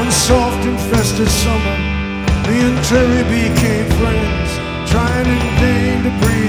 One soft and festive summer, me and Terry became friends, trying in vain to breathe